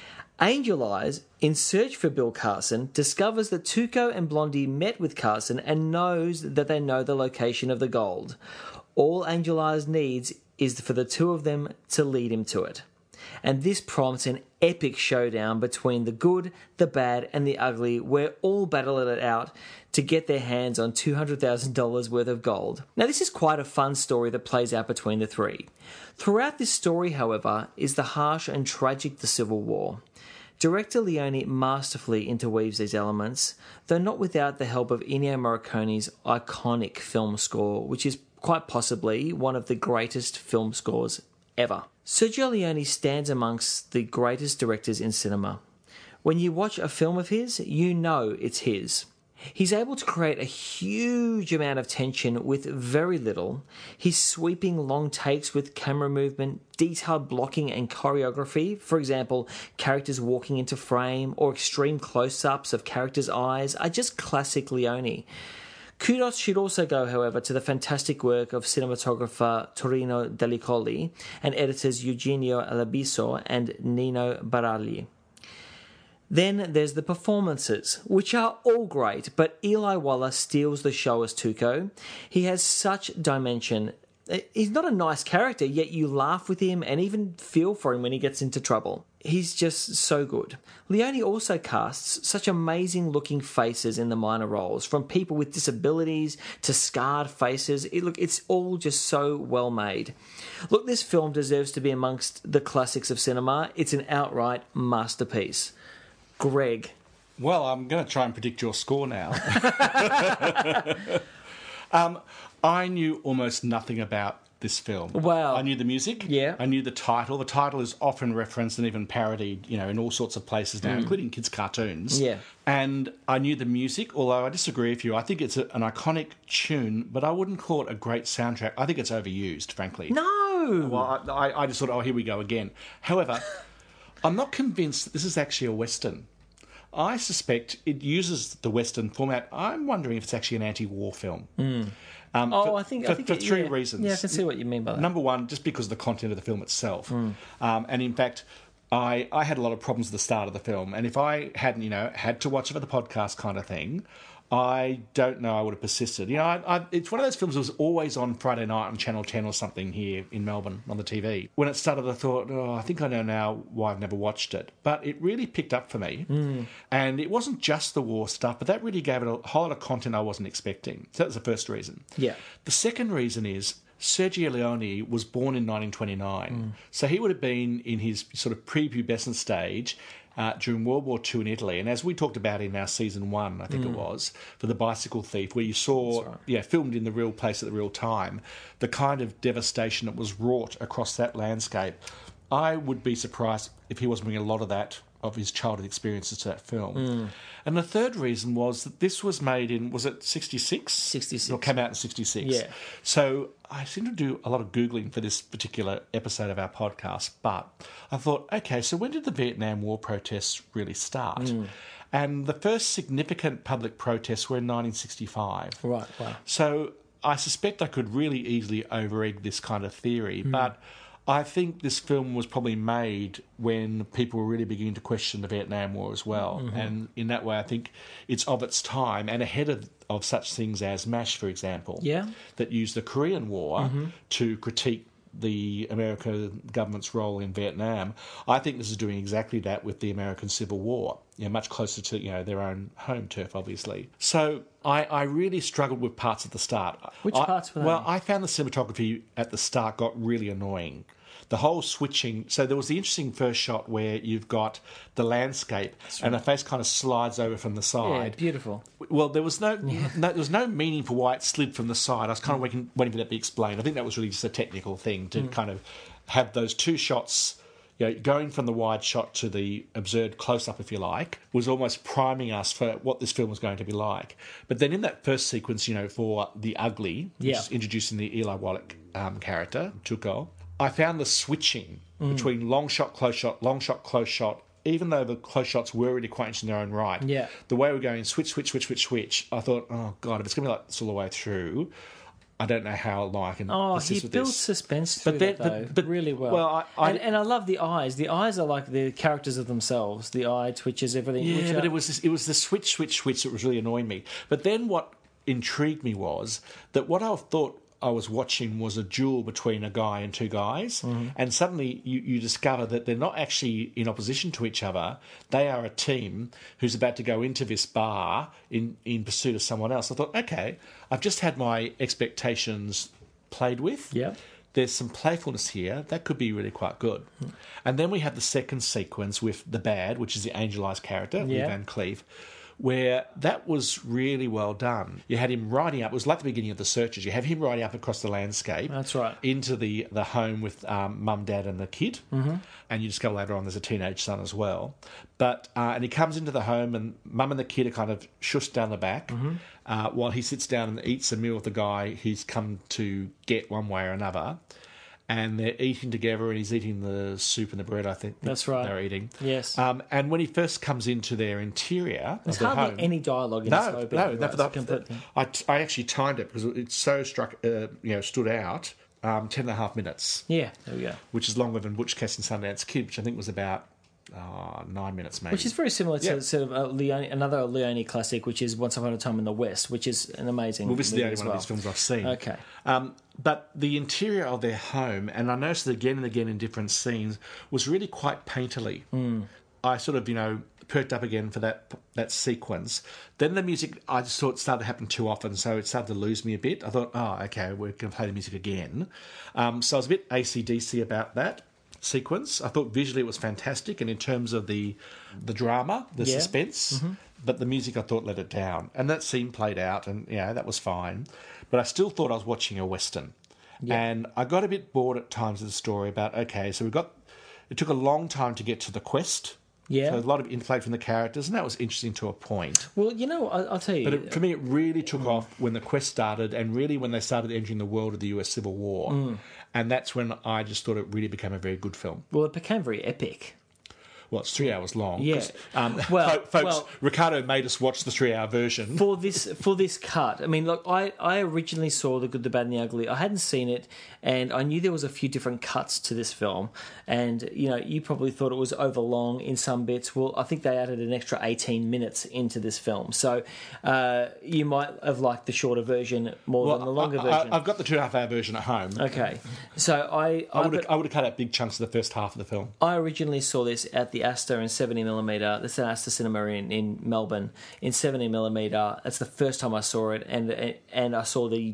Angel Eyes, in search for Bill Carson, discovers that Tuco and Blondie met with Carson and knows that they know the location of the gold. All Angel Eyes needs is for the two of them to lead him to it. And this prompts an epic showdown between the good, the bad, and the ugly, where all battle it out to get their hands on $200,000 worth of gold. Now, this is quite a fun story that plays out between the three. Throughout this story, however, is the harsh and tragic the Civil War. Director Leone masterfully interweaves these elements, though not without the help of Ennio Morricone's iconic film score, which is quite possibly one of the greatest film scores ever. Sergio Leone stands amongst the greatest directors in cinema. When you watch a film of his, you know it's his. He's able to create a huge amount of tension with very little. His sweeping long takes with camera movement, detailed blocking and choreography, for example, characters walking into frame or extreme close-ups of characters' eyes, are just classic Leone. Kudos should also go, however, to the fantastic work of cinematographer Torino Dellicoli and editors Eugenio Alabiso and Nino Baragli. Then there's the performances, which are all great, but Eli Waller steals the show as Tuco. He has such dimension He's not a nice character, yet you laugh with him and even feel for him when he gets into trouble. He's just so good. Leone also casts such amazing-looking faces in the minor roles, from people with disabilities to scarred faces. It's all just so well made. Look, this film deserves to be amongst the classics of cinema. It's an outright masterpiece. Greg. Well, I'm going to try and predict your score now. I knew almost nothing about this film. Wow. I knew the music. Yeah. I knew the title. The title is often referenced and even parodied, in all sorts of places now, including kids' cartoons. Yeah. And I knew the music, although I disagree with you. I think it's an iconic tune, but I wouldn't call it a great soundtrack. I think it's overused, frankly. No! Well, I just thought, oh, here we go again. However, I'm not convinced that this is actually a Western. I suspect it uses the Western format. I'm wondering if it's actually an anti-war film. I think for three yeah. reasons. Yeah, I can see what you mean by that. Number one, just because of the content of the film itself. And in fact, I had a lot of problems at the start of the film. And if I hadn't, had to watch it for the podcast kind of thing, I don't know I would have persisted. It's one of those films that was always on Friday night on Channel 10 or something here in Melbourne on the TV. When it started, I thought, I think I know now why I've never watched it. But it really picked up for me. And it wasn't just the war stuff, but that really gave it a whole lot of content I wasn't expecting. So that was the first reason. Yeah. The second reason is Sergio Leone was born in 1929. So he would have been in his sort of prepubescent stage during World War II in Italy. And as we talked about in our season 1, I think it was, for The Bicycle Thief, where you saw, filmed in the real place at the real time, the kind of devastation that was wrought across that landscape. I would be surprised if he wasn't bringing a lot of that, of his childhood experiences to that film. And the third reason was that this was made in, was it 66? 66. Or came out in 66. Yeah. So I seem to do a lot of Googling for this particular episode of our podcast, but I thought, okay, so when did the Vietnam War protests really start? And the first significant public protests were in 1965. Right, wow. So I suspect I could really easily over-egg this kind of theory, but I think this film was probably made when people were really beginning to question the Vietnam War as well. And in that way, I think it's of its time and ahead of such things as MASH, for example, that used the Korean War to critique the American government's role in Vietnam. I think this is doing exactly that with the American Civil War, much closer to their own home turf, obviously. So I really struggled with parts at the start. Which parts were they? Well, I found the cinematography at the start got really annoying. The whole switching. So there was the interesting first shot where you've got the landscape and the face kind of slides over from the side. Yeah, beautiful. Well, there was no meaning for why it slid from the side. I was kind of waiting for that to be explained. I think that was really just a technical thing to kind of have those two shots. Going from the wide shot to the absurd close-up, if you like, was almost priming us for what this film was going to be like. But then in that first sequence, for the ugly, which is introducing the Eli Wallach character, Tuco, I found the switching between long shot, close shot, even though the close shots were really quite interesting in their own right. Yeah. The way we're going switch, I thought, oh, God, if it's going to be like this all the way through, I don't know how long I can persist with this. He builds suspense through that, really well. Well, and I love the eyes. The eyes are like the characters of themselves. The eye twitches, everything. Yeah, but it was the switch that was really annoying me. But then what intrigued me was that what I thought I was watching was a duel between a guy and two guys, and suddenly you discover that they're not actually in opposition to each other. They are a team who's about to go into this bar in pursuit of someone else. I thought, okay, I've just had my expectations played with. Yeah. There's some playfulness here. That could be really quite good. And then we have the second sequence with the bad, which is the angelised character, Lee Van Cleef, where that was really well done. You had him riding up. It was like the beginning of The Searchers. You have him riding up across the landscape. That's right. Into the home with mum, dad and the kid. And you discover later on there's a teenage son as well. But and he comes into the home and mum and the kid are kind of shushed down the back while he sits down and eats a meal with the guy he's come to get one way or another. And they're eating together, and he's eating the soup and the bread, I think. That's right. They're eating. Yes. And when he first comes into their interior There's of their hardly home, any dialogue in this opening. I actually timed it because it so stood out. 10.5 minutes. Yeah, there we go. Which is longer than Butch Cassidy and Sundance Kid, which I think was about 9 minutes maybe. Which is very similar to sort of another Leone classic, which is Once Upon a Time in the West, which is an amazing movie. Well, this is the only one of these films I've seen. Okay. But the interior of their home, and I noticed it again and again in different scenes, was really quite painterly. I sort of, perked up again for that sequence. Then the music, I just thought started to happen too often, so it started to lose me a bit. I thought, okay, we're going to play the music again. So I was a bit AC/DC about that sequence. I thought visually it was fantastic, and in terms of the drama, the suspense, but the music I thought let it down. And that scene played out, and that was fine. But I still thought I was watching a Western. Yeah. And I got a bit bored at times of the story about, okay, so it took a long time to get to the quest. Yeah. So a lot of interplay from the characters, and that was interesting to a point. Well, I'll tell you. But for me, it really took off when the quest started, and really when they started entering the world of the US Civil War. And that's when I just thought it really became a very good film. Well, it became very epic. Well, it's 3 hours long. Yeah. Folks, Ricardo made us watch the 3 hour version. For this cut. I mean, look, I originally saw The Good, the Bad and the Ugly. I hadn't seen it, and I knew there was a few different cuts to this film. And, you probably thought it was overlong in some bits. Well, I think they added an extra 18 minutes into this film. So you might have liked the shorter version more than the longer version. I've got the 2.5 hour version at home. Okay. So I would have cut out big chunks of the first half of the film. I originally saw this at the Astor in 70mm. That's an Astor Cinema in Melbourne in 70mm. That's the first time I saw it, and I saw the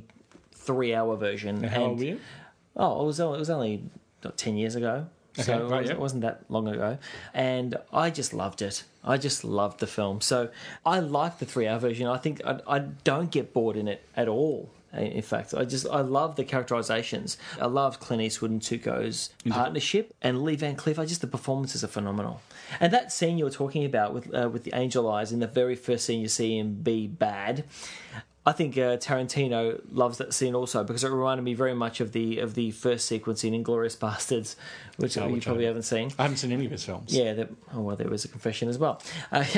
3 hour version. And how old were you? Oh, it was only 10 years ago. So it wasn't that long ago. And I just loved it. I just loved the film. So I like the 3 hour version. I think I don't get bored in it at all. In fact, I love the characterizations. I love Clint Eastwood and Tuco's partnership, and Lee Van Cleef. The performances are phenomenal. And that scene you were talking about with the angel eyes in the very first scene you see him be bad. I think Tarantino loves that scene also because it reminded me very much of the first sequence in Inglourious Bastards, which you probably haven't seen. I haven't seen any of his films. Yeah, there was a confession as well.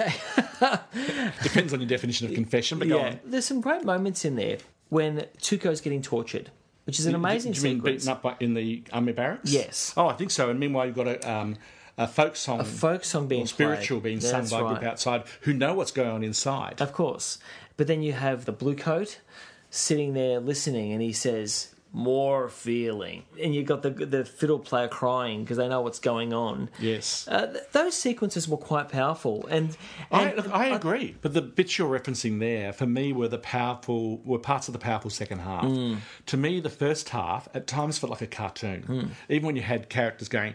Depends on your definition of confession, but go on. There's some great moments in there when Tuco's getting tortured, which is an amazing sequence. Do you mean beaten up in the army barracks? Yes. Oh, I think so. And meanwhile, you've got a folk song. A folk song being spiritual played. being sung by a group outside who know what's going on inside. Of course. But then you have the blue coat sitting there listening, and he says, "More feeling." And you've got the fiddle player crying because they know what's going on. Yes. Those sequences were quite powerful. And I agree. But the bits you're referencing there, for me, were parts of the powerful second half. To me, the first half at times felt like a cartoon. Even when you had characters going,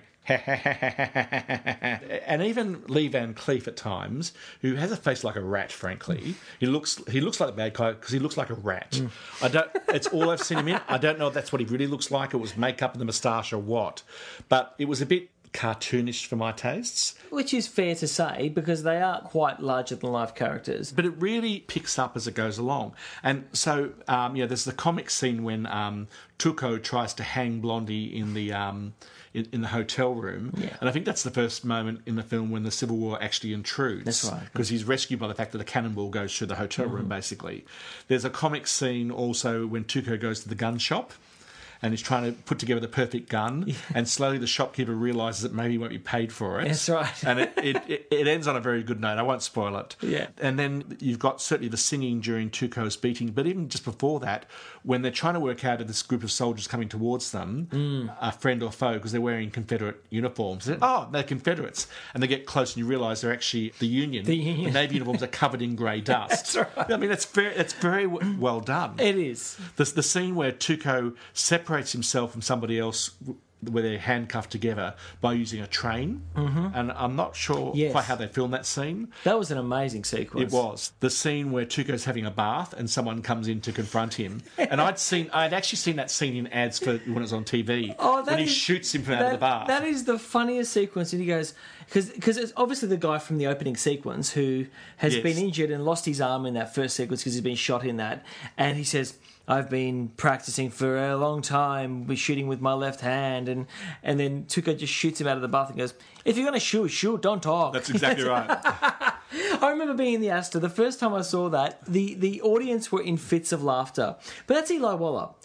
and even Lee Van Cleef at times, who has a face like a rat, frankly. He looks like the bad guy because he looks like a rat. It's all I've seen him in. I don't know if that's what he really looks like. It was makeup and the moustache or what. But it was a bit cartoonish for my tastes. Which is fair to say because they are quite larger-than-life characters. But it really picks up as it goes along. And so, there's the comic scene when Tuco tries to hang Blondie in the hotel room. Yeah. And I think that's the first moment in the film when the Civil War actually intrudes. That's right. Because he's rescued by the fact that a cannonball goes through the hotel room, basically. There's a comic scene also when Tuco goes to the gun shop and he's trying to put together the perfect gun, and slowly the shopkeeper realises that maybe he won't be paid for it. That's right. And it ends on a very good note. I won't spoil it. Yeah. And then you've got certainly the singing during Tuco's beating, but even just before that, when they're trying to work out if this group of soldiers coming towards them, a friend or foe, because they're wearing Confederate uniforms. They're Confederates. And they get close and you realise they're actually the Union. The Navy uniforms are covered in grey dust. That's right. I mean, it's very well done. It is. The scene where Tuco separates himself from somebody else where they're handcuffed together by using a train. And I'm not sure quite how they filmed that scene. That was an amazing sequence. It was. The scene where Tuco's having a bath and someone comes in to confront him. And I'd actually seen that scene in ads for when it was on TV. When he shoots him from out of the bath. That is the funniest sequence. And he goes, because it's obviously the guy from the opening sequence who has been injured and lost his arm in that first sequence because he's been shot in that. And he says, "I've been practicing for a long time with shooting with my left hand," and then Tuco just shoots him out of the bath and goes, "If you're going to shoot, don't talk." That's exactly right. I remember being in the Astor. The first time I saw that, the audience were in fits of laughter. But that's Eli Waller.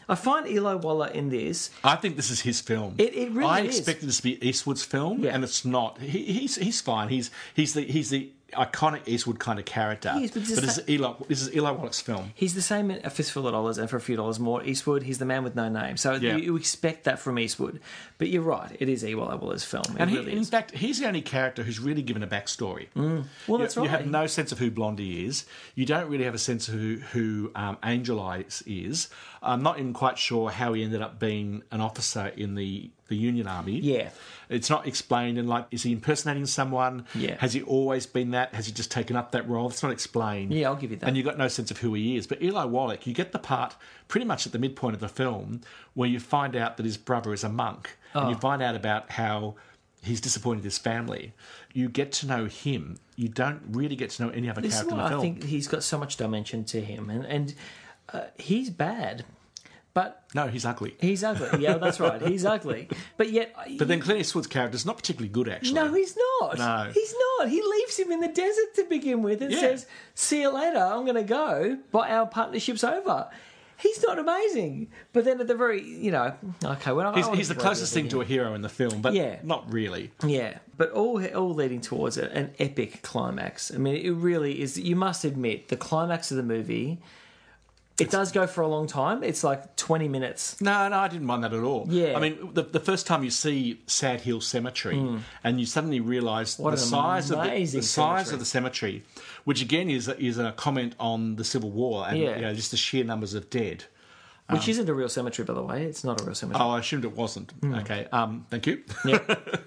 I find Eli Wallach in this. I think this is his film. It really I is. expected this to be Eastwood's film, Yeah. and it's not. He's fine. He's the iconic Eastwood kind of character. He is, but this is Eli Wallach's film. He's the same in A Fistful of Dollars and For a Few Dollars More. Eastwood, he's the man with no name. So Yeah. you expect that from Eastwood. But you're right, it is Eli Wallach's film. And really in is. fact, he's the only character who's really given a backstory. Well, that's right. You have no sense of who Blondie is. You don't really have a sense of who Angel Eyes is. I'm not even quite sure how he ended up being an officer in the Union Army. Yeah. It's not explained, and like, is he impersonating someone? Yeah. Has he always been that? Has he just taken up that role? It's not explained. Yeah, I'll give you that. And you've got no sense of who he is. But Eli Wallach, you get the part pretty much at the midpoint of the film where you find out that his brother is a monk. And you find out about how he's disappointed his family. You get to know him. You don't really get to know any other This is character in why the film. I think he's got so much dimension to him. And he's bad. But No, he's ugly. he's ugly. Yeah, that's right. He's ugly. But yet... But then Clint Eastwood's character is not particularly good, actually. No, he's not. No. He's not. He leaves him in the desert to begin with and Yeah. says, see you later, I'm going to go, but our partnership's over. He's not amazing. But then at the very, okay, well, He's the closest thing to a hero in the film, but Yeah. not really. Yeah, but all leading towards an epic climax. I mean, it really is. You must admit, the climax of the movie, it does go for a long time. It's like 20 minutes. No, I didn't mind that at all. Yeah. I mean, the first time you see Sad Hill Cemetery, and you suddenly realise the size of the cemetery, which again is a comment on the Civil War and just the sheer numbers of dead. Which isn't a real cemetery, by the way. It's not a real cemetery. Oh, I assumed it wasn't. Okay, thank you. Yeah.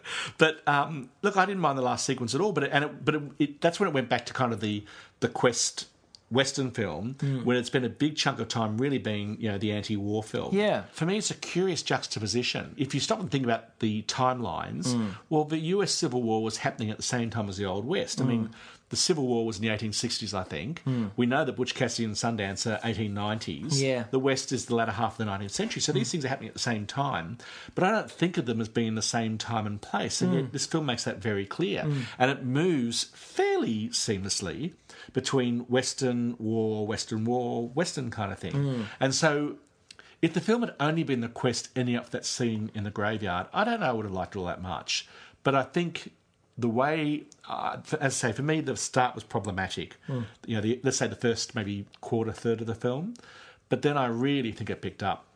But look, I didn't mind the last sequence at all. But that's when it went back to kind of the quest Western film, where it's been a big chunk of time really being, the anti-war film. Yeah. For me, it's a curious juxtaposition. If you stop and think about the timelines, well, the US Civil War was happening at the same time as the Old West. I mean, the Civil War was in the 1860s, I think. We know that Butch Cassidy and Sundance are 1890s. Yeah. The West is the latter half of the 19th century. So these things are happening at the same time. But I don't think of them as being the same time and place. And yet this film makes that very clear. And it moves fairly seamlessly between Western kind of thing. And so if the film had only been the quest ending up that scene in the graveyard, I don't know I would have liked it all that much. But I think the way, as I say, for me, the start was problematic. Let's say the first maybe third of the film. But then I really think it picked up.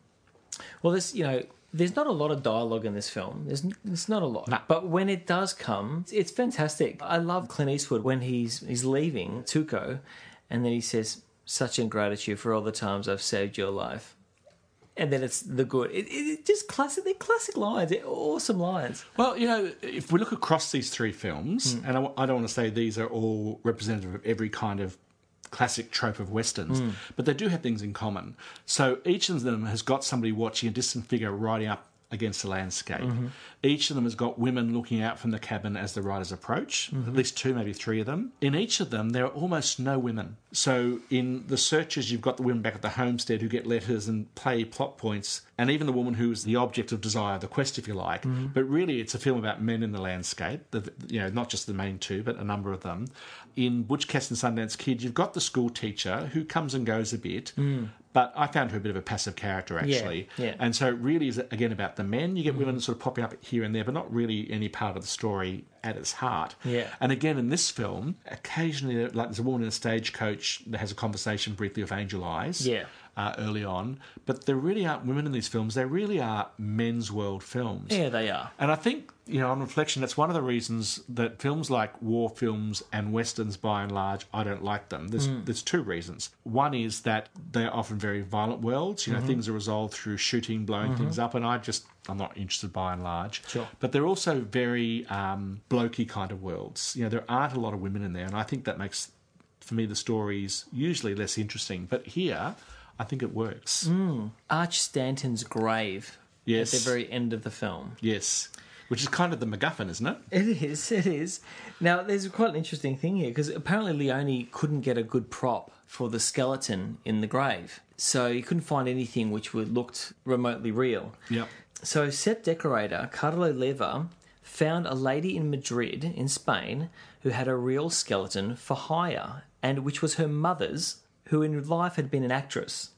Well, there's not a lot of dialogue in this film. There's not a lot. No. But when it does come, it's fantastic. I love Clint Eastwood when he's leaving Tuco, and then he says, such ingratitude for all the times I've saved your life. And then it's the good. It just classic. They're classic lines. They're awesome lines. Well, if we look across these three films, and I don't want to say these are all representative of every kind of classic trope of westerns, but they do have things in common. So each of them has got somebody watching a distant figure riding up against the landscape. Each of them has got women looking out from the cabin as the riders approach, at least two, maybe three of them. In each of them, there are almost no women. So in The Searchers, you've got the women back at the homestead who get letters and play plot points, and even the woman who is the object of desire, the quest, if you like. But really, it's a film about men in the landscape, not just the main two, but a number of them. In Butch Cassidy and Sundance Kid, you've got the school teacher who comes and goes a bit, but I found her a bit of a passive character, actually. Yeah. And so it really is, again, about the men. You get women sort of popping up here and there, but not really any part of the story at its heart. Yeah. And again, in this film, occasionally, like there's a woman in a stagecoach that has a conversation briefly with Angel Eyes. Yeah. Early on, but there really aren't women in these films. They really are men's world films. Yeah, they are. And I think, on reflection, that's one of the reasons that films like war films and westerns, by and large, I don't like them. There's two reasons. One is that they're often very violent worlds. Things are resolved through shooting, blowing things up, and I'm not interested by and large. Sure. But they're also very blokey kind of worlds. There aren't a lot of women in there, and I think that makes, for me, the stories usually less interesting. But here, I think it works. Arch Stanton's grave Yes. at the very end of the film. Yes. Which is kind of the MacGuffin, isn't it? It is. Now, there's quite an interesting thing here, because apparently Leone couldn't get a good prop for the skeleton in the grave. So he couldn't find anything which looked remotely real. Yep. So set decorator Carlo Leva found a lady in Madrid, in Spain, who had a real skeleton for hire, and which was her mother's, who in life had been an actress.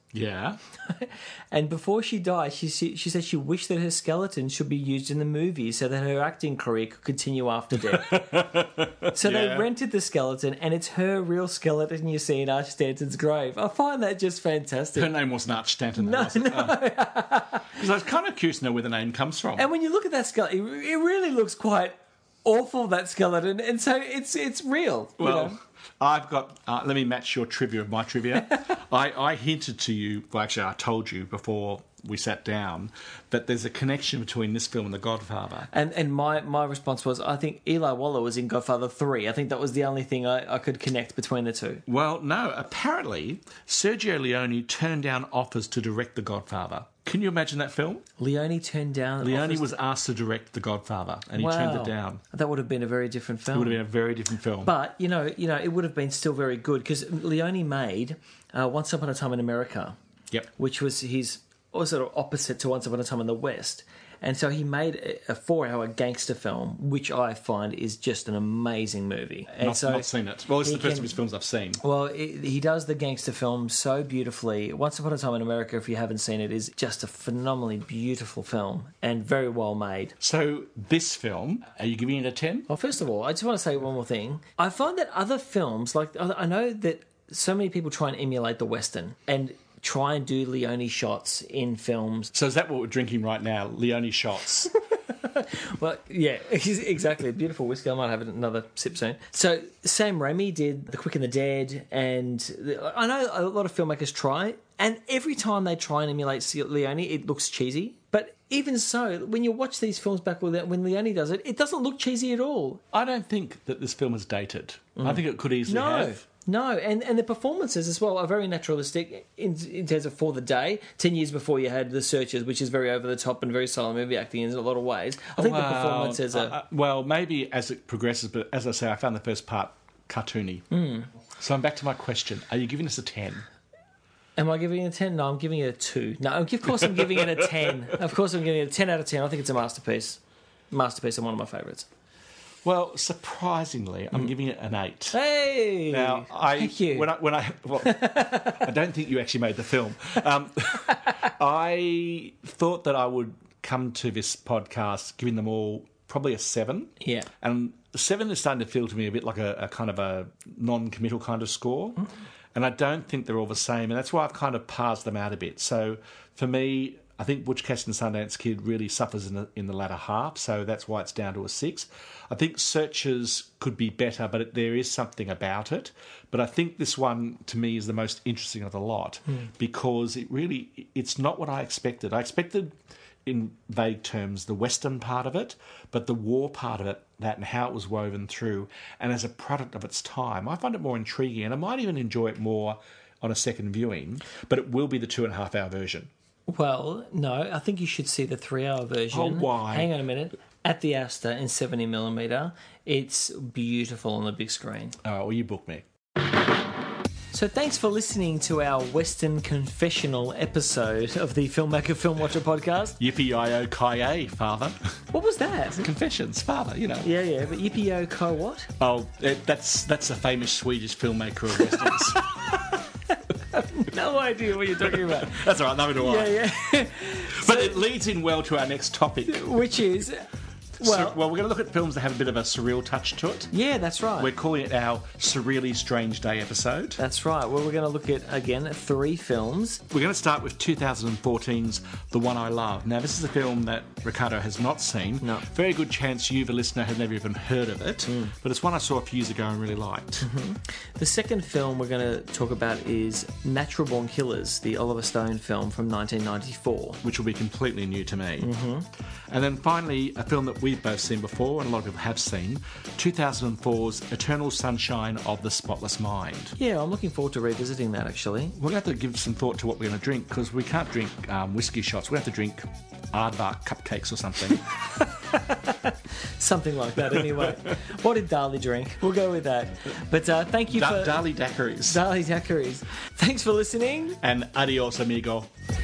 Yeah. And before she died, she said she wished that her skeleton should be used in the movie so that her acting career could continue after death. So they rented the skeleton, and it's her real skeleton you see in Arch Stanton's grave. I find that just fantastic. Her name wasn't Arch Stanton, though, was it? No. Because I was kind of curious to know where the name comes from. And when you look at that skeleton, it really looks quite awful, that skeleton, and so it's real. Well, you know? I've got... let me match your trivia of my trivia. I hinted to you... Well, actually, I told you before we sat down that there's a connection between this film and The Godfather. And my response was, I think Eli Waller was in Godfather 3. I think that was the only thing I could connect between the two. Well, no. Apparently, Sergio Leone turned down offers to direct The Godfather. Can you imagine that film? Leone turned down... Leone was asked to direct The Godfather, and he turned it down. That would have been a very different film. It would have been a very different film. But, you know, it would have been still very good, because Leone made Once Upon a Time in America, which was his sort of opposite to Once Upon a Time in the West. And so he made a 4-hour gangster film, which I find is just an amazing movie. And not seen it. Well, it's the first of his films I've seen. Well, he does the gangster film so beautifully. Once Upon a Time in America, if you haven't seen it, is just a phenomenally beautiful film and very well made. So this film, are you giving it a 10? Well, first of all, I just want to say one more thing. I find that other films, like I know that so many people try and emulate the Western and try and do Leone shots in films. So is that what we're drinking right now? Leone shots? Well, yeah, exactly. Beautiful whiskey. I might have another sip soon. So Sam Raimi did The Quick and the Dead, and I know a lot of filmmakers try, and every time they try and emulate Leone, it looks cheesy. But even so, when you watch these films back when Leone does it, it doesn't look cheesy at all. I don't think that this film is dated. I think it could easily have. No, and the performances as well are very naturalistic in terms of For the Day. 10 years before you had The Searchers, which is very over the top and very silent movie acting in a lot of ways. I think the performances are... well, maybe as it progresses, but as I say, I found the first part cartoony. So I'm back to my question. Are you giving us a 10? Am I giving it a 10? No, I'm giving it a 2. No, of course I'm giving it a 10. Of course I'm giving it a 10 out of 10. I think it's a masterpiece. Masterpiece and one of my favourites. Well, surprisingly, I'm giving it an 8. Hey! Now, thank you. I don't think you actually made the film. I thought that I would come to this podcast giving them all probably a 7. Yeah. And 7 is starting to feel to me a bit like a kind of a non-committal kind of score. And I don't think they're all the same. And that's why I've kind of parsed them out a bit. So for me, I think Butch Cassidy and Sundance Kid really suffers in the latter half, so that's why it's down to a 6. I think Searchers could be better, but there is something about it. But I think this one, to me, is the most interesting of the lot because it's not what I expected. I expected, in vague terms, the Western part of it, but the war part of it, that and how it was woven through, and as a product of its time, I find it more intriguing, and I might even enjoy it more on a second viewing, but it will be the 2.5-hour version. Well, no, I think you should see the 3-hour version. Oh, why? Hang on a minute. At the Astor in 70mm. It's beautiful on the big screen. All right, well, you book me. So thanks for listening to our Western Confessional episode of the Filmmaker Film Watcher podcast. Yippee-yi-yo-ki-yay, father. What was that? Confessions, father, you know. Yeah, but yippee-yo-ko what? Oh, that's a famous Swedish filmmaker of Westerns. No idea what you're talking about. That's all right, neither do I. Yeah. But it leads in well to our next topic. Which is... Well, we're going to look at films that have a bit of a surreal touch to it. Yeah, that's right. We're calling it our Surreally Strange Day episode. That's right. Well, we're going to look at, again, 3 films. We're going to start with 2014's The One I Love. Now, this is a film that Ricardo has not seen. No. Very good chance you, the listener, have never even heard of it. But it's one I saw a few years ago and really liked. The second film we're going to talk about is Natural Born Killers, the Oliver Stone film from 1994. Which will be completely new to me. And then finally, a film that we've both seen before, and a lot of people have seen, 2004's Eternal Sunshine of the Spotless Mind. Yeah, I'm looking forward to revisiting that, actually. We're going to have to give some thought to what we're going to drink, because we can't drink whiskey shots. We have to drink aardvark cupcakes or something. Something like that, anyway. What did Dali drink? We'll go with that. But thank you for... Dali daiquiris. Dali daiquiris. Thanks for listening. And adios, amigo.